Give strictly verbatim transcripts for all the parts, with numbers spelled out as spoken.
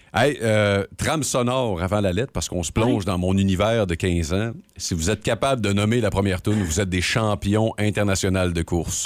Hey, euh, trame sonore avant la lettre, parce qu'on se plonge oui. dans mon univers de quinze ans. Si vous êtes capable de nommer la première tune, vous êtes des champions internationaux de course.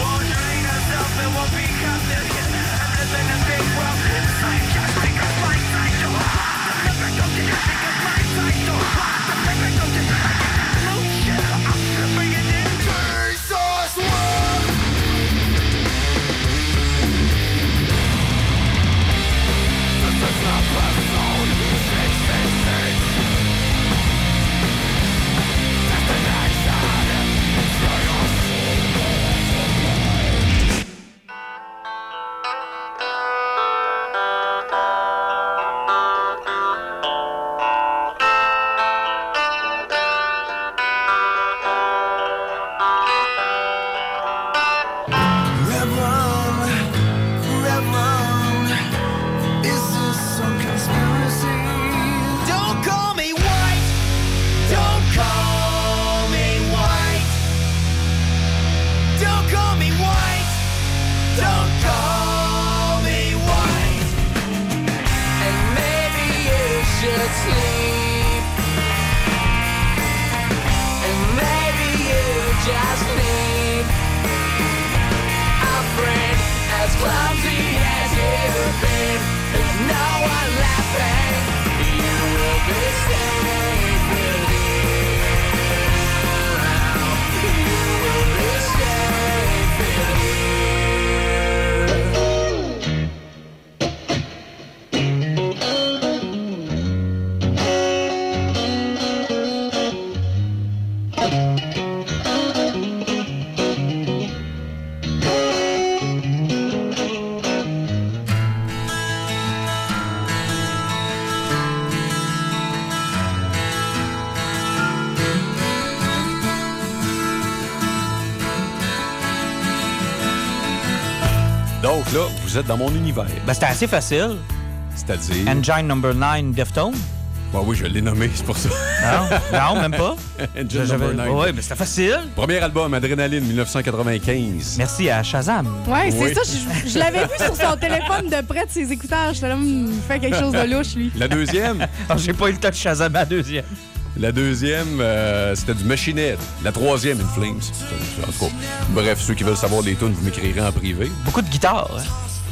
Donc là, vous êtes dans mon univers. Ben, c'était assez facile. C'est-à-dire? Engine Number nine, Deftones. Ben oui, je l'ai nommé, c'est pour ça. Non, non, même pas. Engine Number nine. Oui, mais c'était facile. Premier album, Adrénaline, dix-neuf cent quatre-vingt-quinze. Merci à Shazam. Ouais, c'est oui, ça. Je, je l'avais vu sur son téléphone de près de ses écouteurs. J'étais là, il fait quelque chose de louche, lui. La deuxième? Alors, j'ai pas eu le temps de Shazam à la deuxième. La deuxième, euh, c'était du Machine Head. La troisième, In Flames. En tout cas, bref, ceux qui veulent savoir les tunes, vous m'écrirez en privé. Beaucoup de guitare. Hein?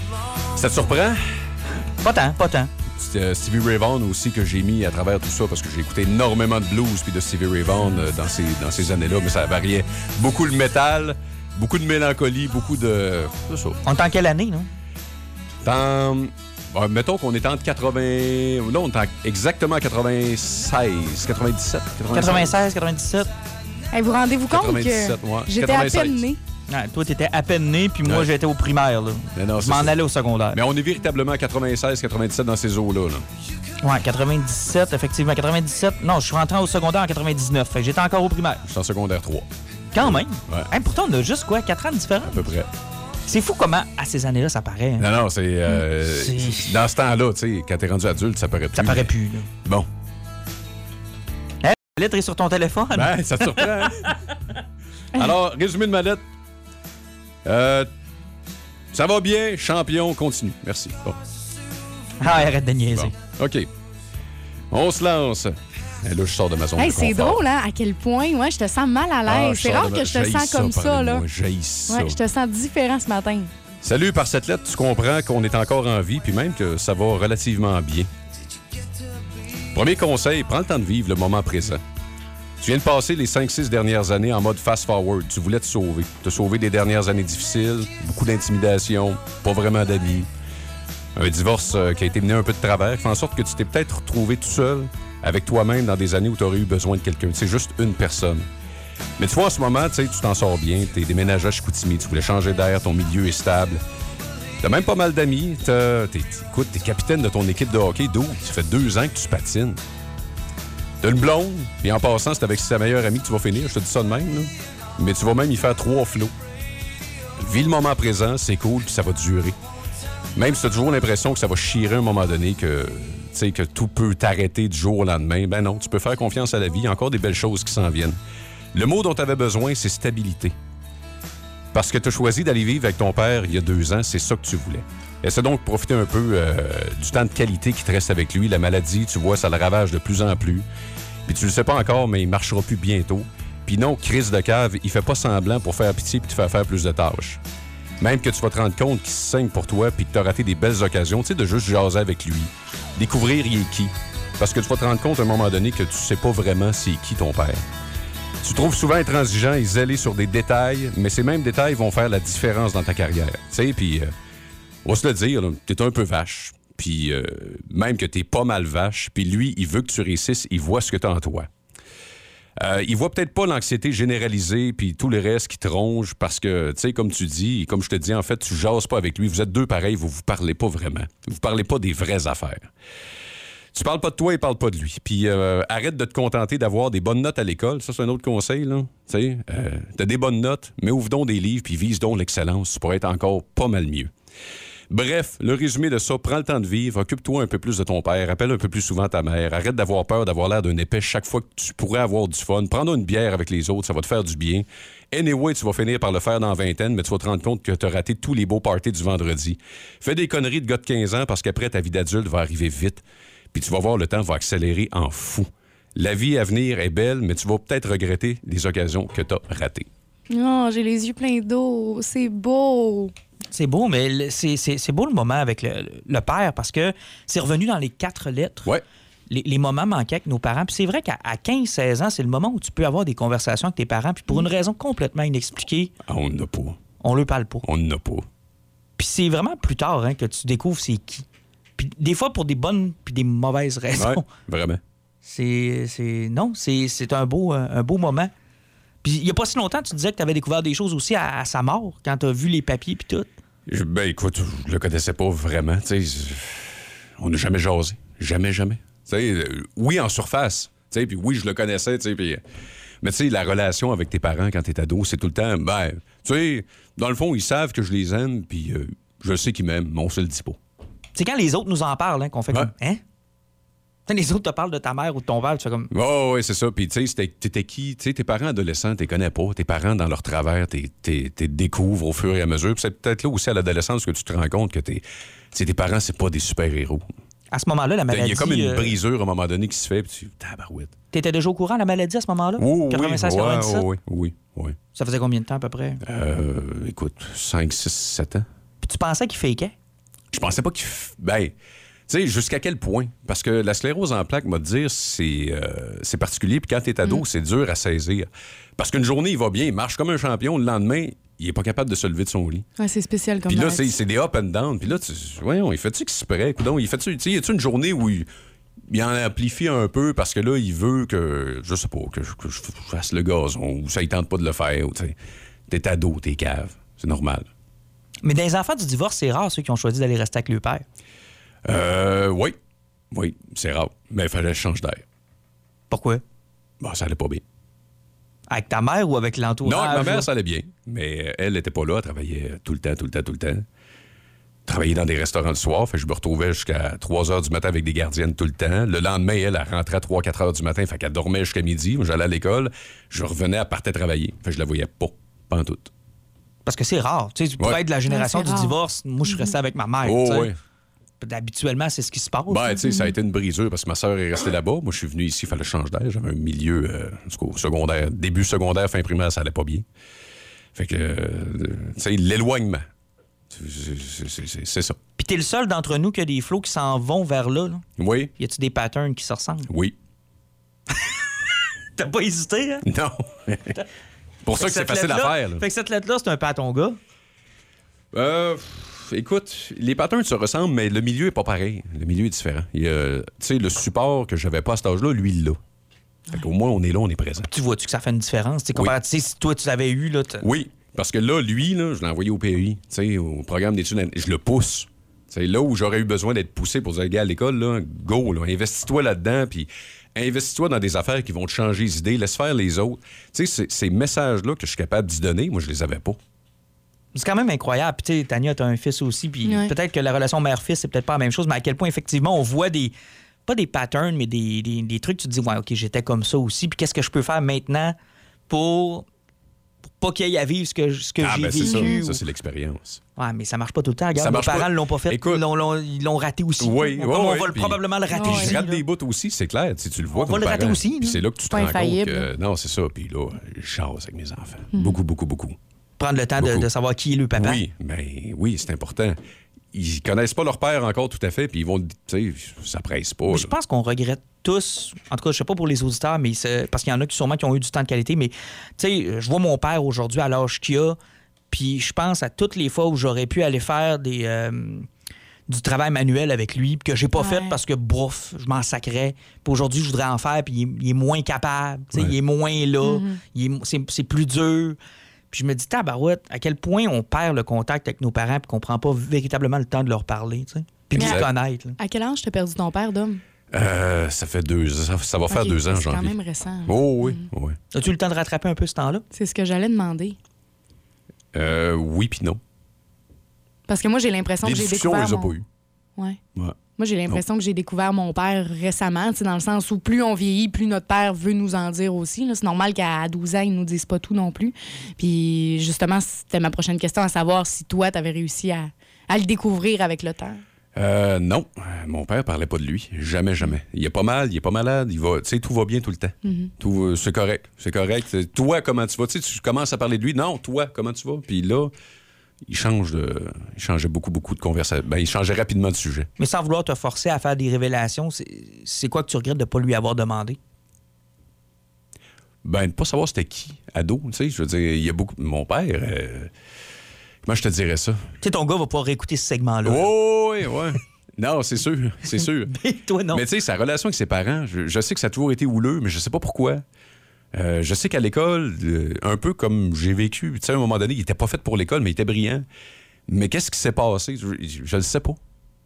Ça te surprend? Pas tant, pas tant. C'est Stevie Ray Vaughan aussi que j'ai mis à travers tout ça parce que j'ai écouté énormément de blues puis de Stevie Ray Vaughan euh, dans ces, dans ces années-là, mais ça variait. Beaucoup de métal, beaucoup de mélancolie, beaucoup de... C'est ça. On est en quelle année, non? Dans... Bon, mettons qu'on est entre quatre-vingts... Là, on est en exactement quatre-vingt-seize, quatre-vingt-dix-sept. quatre-vingt-seize, quatre-vingt-dix-sept. Hey, vous rendez-vous compte que ouais. j'étais à peine né? Ah, toi, t'étais à peine né, puis moi, ouais. j'étais au primaire. Là. Non, je m'en allais au secondaire. Mais on est véritablement à quatre-vingt-seize, quatre-vingt-dix-sept dans ces eaux-là. Là. Ouais, quatre-vingt-dix-sept, effectivement. quatre-vingt-dix-sept. Non, je suis rentré au secondaire en quatre-vingt-dix-neuf. Fait que j'étais encore au primaire. Je suis en secondaire trois. Quand même. Ouais. Hey, pourtant, on a juste quoi, quatre ans de différence? À peu près. C'est fou comment, à ces années-là, ça paraît. Hein? Non, non, c'est... Euh, c'est... Dans ce temps-là, tu sais, quand t'es rendu adulte, ça paraît plus. Ça paraît plus, là. Bon. Hey, la lettre est sur ton téléphone. Ben, ça te surprend, hein? Alors, résumé de ma lettre. Euh, ça va bien, champion, continue. Merci. Bon. Ah, arrête de niaiser. Bon. OK. On se lance. Et là, je sors de ma zone hey, de confort. C'est drôle, hein, à quel point ouais, je te sens mal à l'aise. Ah, c'est rare que je te sens comme ça, ça là. Ça. Ouais, je te sens différent ce matin. Salut, par cette lettre, tu comprends qu'on est encore en vie, puis même que ça va relativement bien. Premier conseil, prends le temps de vivre le moment présent. Tu viens de passer les cinq six dernières années en mode fast-forward. Tu voulais te sauver. Te sauver des dernières années difficiles, beaucoup d'intimidation, pas vraiment d'amis. Un divorce euh, qui a été mené un peu de travers, qui fait en sorte que tu t'es peut-être retrouvé tout seul avec toi-même dans des années où tu aurais eu besoin de quelqu'un. C'est juste une personne. Mais tu vois, en ce moment, tu t'en sors bien. Tu es déménagé à Chicoutimi, tu voulais changer d'air, ton milieu est stable. Tu as même pas mal d'amis. T'es, écoute, tu es capitaine de ton équipe de hockey. D'où? Ça fait deux ans que tu patines. T'as une blonde, puis en passant, c'est avec sa meilleure amie que tu vas finir. Je te dis ça de même, là. Mais tu vas même y faire trois flots. Vis le moment présent, c'est cool, puis ça va durer. Même si tu as toujours l'impression que ça va chirer à un moment donné, que, que tout peut t'arrêter du jour au lendemain, ben non, tu peux faire confiance à la vie. Il y a encore des belles choses qui s'en viennent. Le mot dont tu avais besoin, c'est stabilité. Parce que tu as choisi d'aller vivre avec ton père il y a deux ans, c'est ça que tu voulais. Essaie donc de profiter un peu euh, du temps de qualité qui te reste avec lui. La maladie, tu vois, ça le ravage de plus en plus. Puis tu le sais pas encore, mais il marchera plus bientôt. Puis non, crise de cave, il fait pas semblant pour faire pitié puis te faire faire plus de tâches. Même que tu vas te rendre compte qu'il se saigne pour toi puis que tu as raté des belles occasions, tu sais, de juste jaser avec lui. Découvrir il est qui. Parce que tu vas te rendre compte à un moment donné que tu sais pas vraiment c'est qui ton père. Tu trouves souvent intransigeant et zélé sur des détails, mais ces mêmes détails vont faire la différence dans ta carrière. Tu sais, puis, euh, on va se le dire, t'es un peu vache. Puis, euh, même que t'es pas mal vache, puis lui, il veut que tu réussisses, il voit ce que t'as en toi. Euh, il voit peut-être pas l'anxiété généralisée puis tout le reste qui te ronge parce que, tu sais, comme tu dis, comme je te dis, en fait, tu jases pas avec lui. Vous êtes deux pareils, vous vous parlez pas vraiment. Vous parlez pas des vraies affaires. Tu parles pas de toi, il parle pas de lui. Puis euh, arrête de te contenter d'avoir des bonnes notes à l'école. Ça, c'est un autre conseil, là. Tu sais, euh, t'as des bonnes notes, mais ouvre donc des livres puis vise donc l'excellence. Tu pourrais être encore pas mal mieux. Bref, le résumé de ça, prends le temps de vivre, occupe-toi un peu plus de ton père, appelle un peu plus souvent ta mère, arrête d'avoir peur d'avoir l'air d'un épais chaque fois que tu pourrais avoir du fun. Prends-toi une bière avec les autres, ça va te faire du bien. Anyway, tu vas finir par le faire dans la vingtaine, mais tu vas te rendre compte que tu as raté tous les beaux parties du vendredi. Fais des conneries de gars de quinze ans parce qu'après, ta vie d'adulte va arriver vite. Puis tu vas voir, le temps va accélérer en fou. La vie à venir est belle, mais tu vas peut-être regretter les occasions que tu as ratées. Non, j'ai les yeux pleins d'eau. C'est beau. C'est beau, mais le- c'est, c'est, c'est beau le moment avec le, le père parce que c'est revenu dans les quatre lettres. Ouais. Les, les moments manquaient avec nos parents. Puis c'est vrai qu'à quinze seize ans, c'est le moment où tu peux avoir des conversations avec tes parents. Puis pour une raison complètement inexpliquée, Ah, on n'a pas. on leur parle pas. On n'a pas. Puis c'est vraiment plus tard hein, que tu découvres c'est qui. Puis des fois pour des bonnes puis des mauvaises raisons. Ouais, vraiment. C'est, c'est non, c'est, c'est un beau euh, un beau moment. Puis il y a pas si longtemps, tu disais que tu avais découvert des choses aussi à, à sa mort quand tu as vu les papiers puis tout. Je- ben écoute, je le connaissais pas vraiment. Tu sais, on n'a jamais jasé. Jamais, jamais. Tu sais, euh, oui, en surface. Tu sais, puis oui, je le connaissais. Tu sais, puis. Mais tu sais, la relation avec tes parents quand t'es ado, c'est tout le temps. Ben, tu sais, dans le fond, ils savent que je les aime, puis euh, je sais qu'ils m'aiment, mais on se le dit pas. C'est quand les autres nous en parlent hein, qu'on fait Ouais. comme hein. Quand les autres te parlent de ta mère ou de ton père, tu fais comme Oh, oui, c'est ça. Puis, tu sais, c'était- t'étais qui? Tu sais, tes parents adolescents, t'es connais pas. Tes parents, dans leur travers, t'es, t'es, t'es découvres au fur et à mesure. Puis c'est peut-être là aussi à l'adolescence que tu te rends compte que t'es, tu sais, tes parents, c'est pas des super-héros. à ce moment-là la Il maladie. y a comme une euh, brisure à un moment donné qui se fait, puis tu tabarouette. T'étais déjà au courant de la maladie à ce moment-là? Oui, oui, quatre-vingt-seize ouais, quatre-vingt-dix-sept? oui, oui, oui. Ça faisait combien de temps à peu près? Euh, écoute, cinq, six, sept ans. Puis tu pensais qu'il fakeait? Je pensais pas qu'il... f- Ben, tu sais, jusqu'à quel point? Parce que la sclérose en plaques, m'a dire, c'est, euh, c'est particulier. Puis quand t'es ado, Mm. c'est dur à saisir. Parce qu'une journée, il va bien, il marche comme un champion. Le lendemain, il est pas capable de se lever de son lit. Ouais, c'est spécial comme Puis là, maladie. c'est, c'est des up and down. Puis là, tu, voyons, il fait-tu qu'il se prête? Coudonc, il fait-tu... Tu sais, y a-tu une journée où il, il en amplifie un peu parce que là, il veut que, je sais pas, que je, que je fasse le gazon ou ça, il tente pas de le faire. Ou, tu sais, t'es ado, t'es cave. C'est normal. Mais dans les enfants du divorce, c'est rare ceux qui ont choisi d'aller rester avec le père. Euh, oui. Oui, c'est rare. Mais il fallait que je change d'air. Pourquoi? Bon, ça allait pas bien. Avec ta mère ou avec l'entourage? Non, avec ma là? mère, ça allait bien. Mais euh, elle n'était pas là. Elle travaillait tout le temps, tout le temps, tout le temps. Travaillait dans des restaurants le soir. Fait que je me retrouvais jusqu'à trois heures du matin avec des gardiennes tout le temps. Le lendemain, elle, elle rentrait à trois quatre heures du matin. Fait qu'elle dormait jusqu'à midi. Moi, j'allais à l'école. Je revenais, elle partait travailler. Fait que je la voyais pas. Pas en tout. Parce que c'est rare. Tu sais, tu pourrais Ouais. être de la génération Ouais, c'est du rare. divorce. Moi, je restais avec ma mère. Oh, tu sais. oui. Habituellement, c'est ce qui se passe. Ben, tu sais, ça a été une brisure parce que ma sœur est restée là-bas. Moi, je suis venu ici, il fallait changer d'air. J'avais un milieu euh, en tout cas, secondaire, début secondaire, fin primaire, ça allait pas bien. Fait que, euh, tu sais, l'éloignement. C'est- c'est- c'est c'est- c'est ça. Puis t'es le seul d'entre nous qui a des flots qui s'en vont vers là. là. Oui, Y a-tu des patterns qui se ressemblent? oui. T'as pas hésité, hein? Non. Pour ça que c'est cette facile à lettre-là- faire. là. Fait que cette lettre-là, c'est un peu à ton gars. Euh, pff, écoute, les patterns se ressemblent, mais le milieu est pas pareil. Le milieu est différent. Il y a, tu sais, le support que j'avais pas à cet âge-là, lui, il l'a. Fait qu'au moins, on est là, on est présent. Tu vois-tu que ça fait une différence? Tu sais, si toi, tu l'avais eu, là... t'as- Oui, parce que là, lui, là, je l'ai envoyé au P E I, tu sais, au programme d'études. Je le pousse. C'est là où j'aurais eu besoin d'être poussé pour dire, gars, à l'école, là, go, là, investis-toi là-dedans, puis investis-toi dans des affaires qui vont te changer les idées, laisse faire les autres. Tu sais, ces- ces messages-là que je suis capable d'y donner, moi, je les avais pas. C'est quand même incroyable. Puis, tu sais, Tania, t'as un fils aussi. Puis Ouais. peut-être que la relation mère-fils, c'est peut-être pas la même chose, mais à quel point, effectivement, on voit des. Pas des patterns, mais des, des, des trucs, tu te dis, ouais, OK, j'étais comme ça aussi. Puis qu'est-ce que je peux faire maintenant pour pour pas qu'il y ait à vivre ce que, ce que Ah, j'ai ben c'est vécu. ça. Ça, ou- c'est l'expérience. Ouais, mais ça marche pas tout le temps. Regarde, Ça nos marche parents pas. ne l'ont pas fait. Écoute- ils, l'ont, l'ont- ils l'ont raté aussi. Oui, Comme oui, on oui, va le- puis- probablement le rater Ouais. aussi. Je rate là. des bouts aussi, c'est clair. Tu, sais, tu le vois On comme va le rater parent. aussi, Puis là. c'est là que tu te pas rends compte infaillible, que... Non, c'est ça. Puis là, je chasse avec mes enfants. Beaucoup, beaucoup, beaucoup. Prendre le temps de, Beaucoup. de savoir qui est le papa. Oui, mais oui, c'est important. Ils connaissent pas leur père encore tout à fait, puis ils vont... Tu sais, ça presse pas. Mais là. je pense qu'on regrette tous, en tout cas, je sais pas pour les auditeurs, mais c'est- parce qu'il y en a qui sûrement qui ont eu du temps de qualité, mais tu sais, je vois mon père aujourd'hui à l'âge qu'il a, puis je pense à toutes les fois où j'aurais pu aller faire des, euh, du travail manuel avec lui, puis que j'ai pas Ouais. fait parce que, bouf, je m'en sacrais. Puis aujourd'hui, je voudrais en faire, puis il, est- il est moins capable, tu sais, Ouais. il est moins là, il est- c'est, c'est plus dur. Puis je me dis, tabarouette, à quel point on perd le contact avec nos parents, puis qu'on prend pas véritablement le temps de leur parler, tu sais, puis de les Exact. connaître. là. À quel âge t'as perdu ton père, Dom? Euh, ça fait deux ans. Ça, ça va faire Ok, deux ans, c'est quand janvier. même récent. Oh oui, oui. As-tu eu le temps de rattraper un peu ce temps-là? C'est ce que j'allais demander. Euh, oui puis non. Parce que moi, j'ai l'impression Les que j'ai discussions, on découvert les a mon... pas eues. Ouais. Ouais. Moi, j'ai l'impression que j'ai découvert mon père récemment, tu sais, dans le sens où plus on vieillit, plus notre père veut nous en dire aussi. là. C'est normal qu'à douze ans, ils nous disent pas tout non plus. Puis justement, c'était ma prochaine question, à savoir si toi, tu avais réussi à, à le découvrir avec le temps. Euh, non, Euh, mon père parlait pas de lui. Jamais, jamais. Il est pas mal, il est pas malade, il va, tu sais, tout va bien tout le temps. Tout, euh, c'est correct, c'est correct. C'est- Toi, comment tu vas? Tu sais, tu commences à parler de lui. Non, toi, comment tu vas? Puis là, il change de, il changeait beaucoup, beaucoup de conversations. Ben, il changeait rapidement de sujet. Mais sans vouloir te forcer à faire des révélations, c'est, c'est quoi que tu regrettes de ne pas lui avoir demandé? Ben, de pas savoir c'était qui, ado, tu sais, je veux dire, il y a beaucoup... Mon père, euh, comment je te dirais ça? Tu sais, ton gars va pouvoir écouter ce segment-là. Oh, oui, oui. Non, c'est sûr, c'est sûr. Mais toi, non. Mais tu sais, sa relation avec ses parents, je, je sais que ça a toujours été houleux, mais je sais pas pourquoi. Euh, je sais qu'à l'école, euh, un peu comme j'ai vécu, tu sais, à un moment donné, il était pas fait pour l'école, mais il était brillant. Mais qu'est-ce qui s'est passé? Je, je, je le sais pas.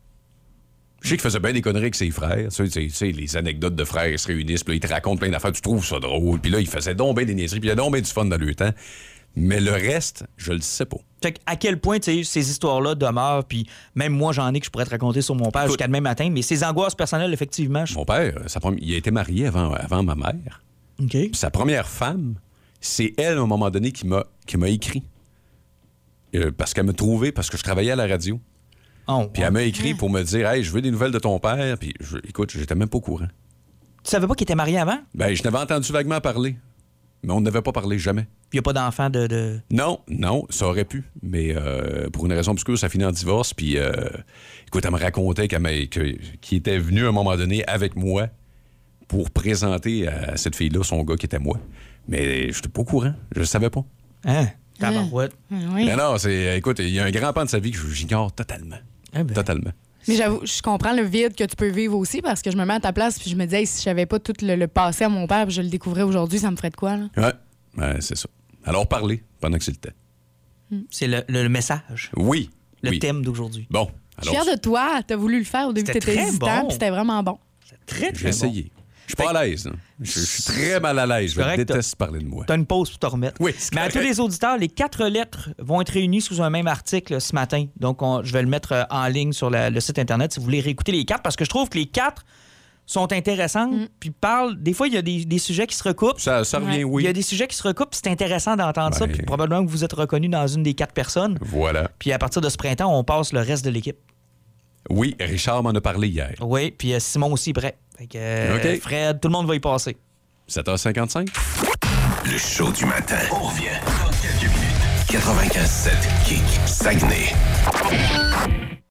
Je sais qu'il faisait bien des conneries avec ses frères. Tu sais, tu sais, les anecdotes de frères, ils se réunissent, puis là, ils te racontent plein d'affaires, tu trouves ça drôle. Puis là, il faisait donc bien des niaiseries, puis il y a donc bien du fun dans le temps. Mais le reste, je le sais pas. Fait que à quel point, tu sais, ces histoires-là demeurent, puis même moi, j'en ai que je pourrais te raconter sur mon père Écoute. jusqu'à demain matin, mais ces angoisses personnelles, effectivement, je... Mon père, sa prom- il a été marié avant, avant ma mère. OK. Puis sa première femme, c'est elle, à un moment donné, qui m'a, qui m'a écrit. Euh, parce qu'elle m'a trouvé, parce que je travaillais à la radio. Oh, Puis elle m'a écrit pour me dire, hey, je veux des nouvelles de ton père. Puis je- écoute, j'étais même pas au courant. Tu savais pas qu'il était marié avant? Ben, je n'avais entendu vaguement parler. Mais on n'avait pas parlé jamais. Puis il n'y a pas d'enfant de... de... Non, non, ça aurait pu. Mais euh, pour une raison obscure, ça finit en divorce. Puis euh, écoute, elle me racontait qu'elle m'a- que- qu'il était venu à un moment donné avec moi pour présenter à cette fille-là son gars qui était moi. Mais je n'étais pas au courant. Je ne savais pas. Hein? Tabarouette. Oui. Mais non, c'est. Écoute, il y a un grand pan de sa vie que j'ignore totalement. Eh ben. Totalement. Mais j'avoue, je comprends le vide que tu peux vivre aussi parce que je me mets à ta place puis je me dis, hey, si je savais pas tout le, le passé à mon père puis je le découvrais aujourd'hui, ça me ferait de quoi, là? Ouais, ouais, c'est ça. Alors, parler pendant que c'est le temps. C'est le, le- le message, Oui. le oui. thème d'aujourd'hui. Bon, Je suis alors, fière de toi. T'as voulu le faire au début, C'était t'étais très hésitant bon. puis c'était vraiment bon. C'est très, j'ai très bon. essayé. Je suis pas à l'aise. hein. Je, je suis très mal à l'aise. Je correct, déteste parler de moi. Tu as une pause pour te remettre. Oui, c'est Mais à tous correct. les auditeurs, les quatre lettres vont être réunies sous un même article ce matin. Donc, on- je vais le mettre euh, en ligne sur la- le site Internet si vous voulez réécouter les quatre, parce que je trouve que les quatre sont intéressantes. Puis parlent. Des fois, il y a des, des sujets qui se recoupent. Ça, ça revient, Ouais. oui. Il y a des sujets qui se recoupent, puis c'est intéressant d'entendre ça. Ben. Puis probablement que vous êtes reconnu dans une des quatre personnes. Voilà. Puis à partir de ce printemps, on passe le reste de l'équipe. Oui, Richard m'en a parlé hier. Oui, puis euh, Simon aussi est prêt. Fait que, euh, OK. Fred, tout le monde va y passer. sept heures cinquante-cinq. Le show du matin. On revient dans quelques minutes. quatre-vingt-quinze sept Kick Saguenay.